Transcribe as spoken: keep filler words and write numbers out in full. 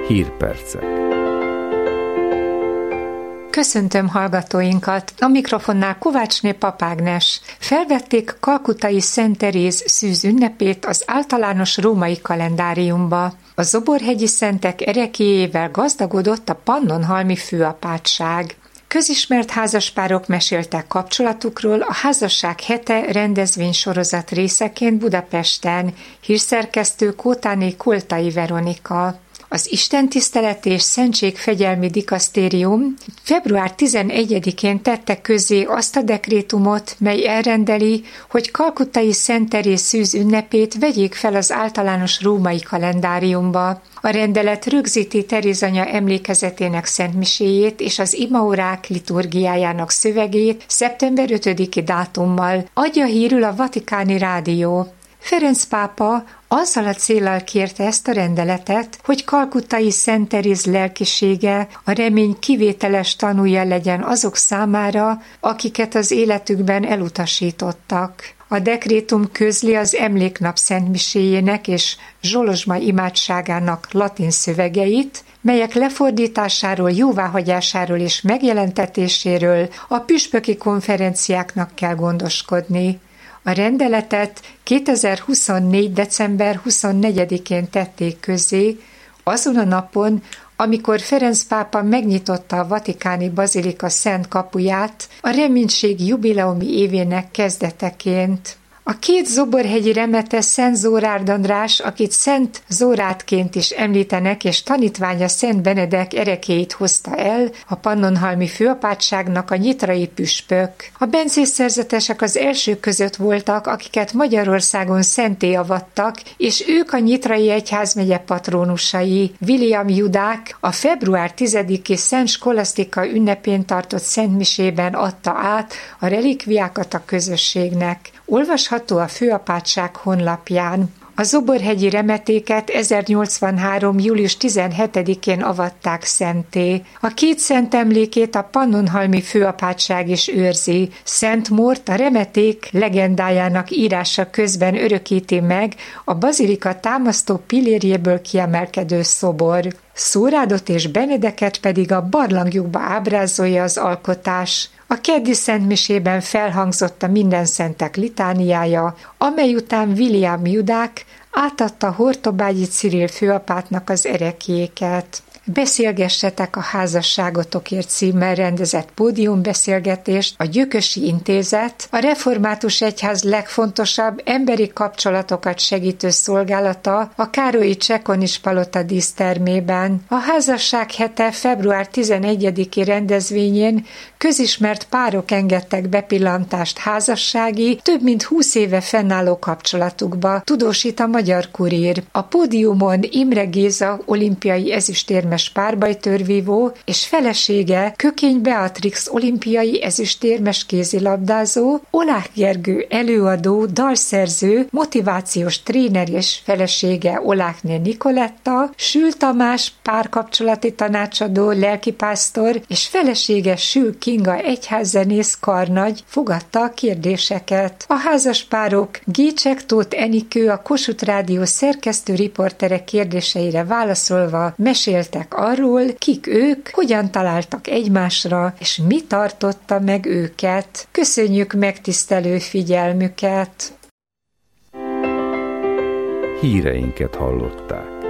Hírpercek. Köszöntöm hallgatóinkat! A mikrofonnál Kovácsné Papágnes. Felvették kalkutai Szent Teréz szűz ünnepét az általános római kalendáriumba. A Zoborhegyi szentek ereklyéjével gazdagodott a pannonhalmi főapátság. Közismert házaspárok meséltek kapcsolatukról a Házasság hete rendezvénysorozat részeként Budapesten. Hírszerkesztő Kótáné Koltai Veronika. Az istentisztelet és szentségfegyelmi dikasztérium február tizenegyedikén tette közzé azt a dekrétumot, mely elrendeli, hogy kalkutai Szent Teréz szűz ünnepét vegyék fel az általános római kalendáriumba. A rendelet rögzíti Terézanya emlékezetének szentmiséjét és az imaórák liturgiájának szövegét szeptember ötödiki dátummal, adja hírül a Vatikáni Rádió. Ferenc pápa azzal a céllal kérte ezt a rendeletet, hogy kalkutai Szent Teréz lelkisége a remény kivételes tanúja legyen azok számára, akiket az életükben elutasítottak. A dekrétum közli az emléknap szentmiséjének és zsolozsma imádságának latin szövegeit, melyek lefordításáról, jóváhagyásáról és megjelentetéséről a püspöki konferenciáknak kell gondoskodni. A rendeletet kétezer-huszonnégy. december huszonnegyedikén tették közzé, azon a napon, amikor Ferenc pápa megnyitotta a vatikáni bazilika szent kapuját a reménység jubileumi évének kezdeteként. A két zoborhegyi remete Szent Zórárd András, akit Szent Zórádként is említenek, és tanítványa Szent Benedek ereklyéit hozta el a pannonhalmi főapátságnak a nyitrai püspök. A bencés szerzetesek az elsők között voltak, akiket Magyarországon szentté avattak, és ők a nyitrai egyházmegye patrónusai. William Judák a február tizediki Szent Skolasztika ünnepén tartott szentmisében adta át a relikviákat a közösségnek. Olvasható a főapátság honlapján. A zoborhegyi remetéket ezernyolcvanhárom. július tizenhetedikén avatták szentté. A két szent emlékét a pannonhalmi főapátság is őrzi. Szent Mórt a remeték legendájának írása közben örökíti meg a bazilika támasztó pillérjéből kiemelkedő szobor. Szórádot és Benedeket pedig a barlangjukba ábrázolja az alkotás. A keddi szentmisében felhangzott a Mindenszentek litániája, amely után William Judák átadta Hortobágyi Cirill főapátnak az ereklyéket. Beszélgessetek a házasságotokért címmel rendezett pódiumbeszélgetést a Gyökösi Intézet, a Református Egyház legfontosabb emberi kapcsolatokat segítő szolgálata a Károlyi Csekonis palota dísztermében. A Házasság hete február tizenegyediki rendezvényén közismert párok engedtek bepillantást házassági, több mint húsz éve fennálló kapcsolatukba, tudósít a Magyar Kurír. A pódiumon Imre Géza olimpiai ezüstérmes párbajtörvívó és felesége Kökény Beatrix olimpiai ezüstérmes kézilabdázó, Oláh Gergő előadó, dalszerző, motivációs tréner és felesége Oláhné Nikoletta, Sül Tamás párkapcsolati tanácsadó, lelkipásztor és felesége Sül Kinga egyházzenész karnagy fogadta a kérdéseket. A házaspárok Gécsek Tóth Enikő, a Kossuth Rádió szerkesztő riportere kérdéseire válaszolva meséltek arról, kik ők, hogyan találtak egymásra, és mi tartotta meg őket. Köszönjük megtisztelő figyelmüket! Híreinket hallották.